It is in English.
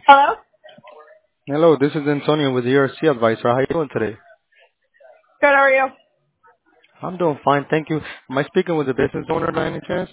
Hello? Hello, this is Antonio with the ERC Advisor. How you doing today? Good, how are you? I'm doing fine, thank you. Am I speaking with the business owner by any chance?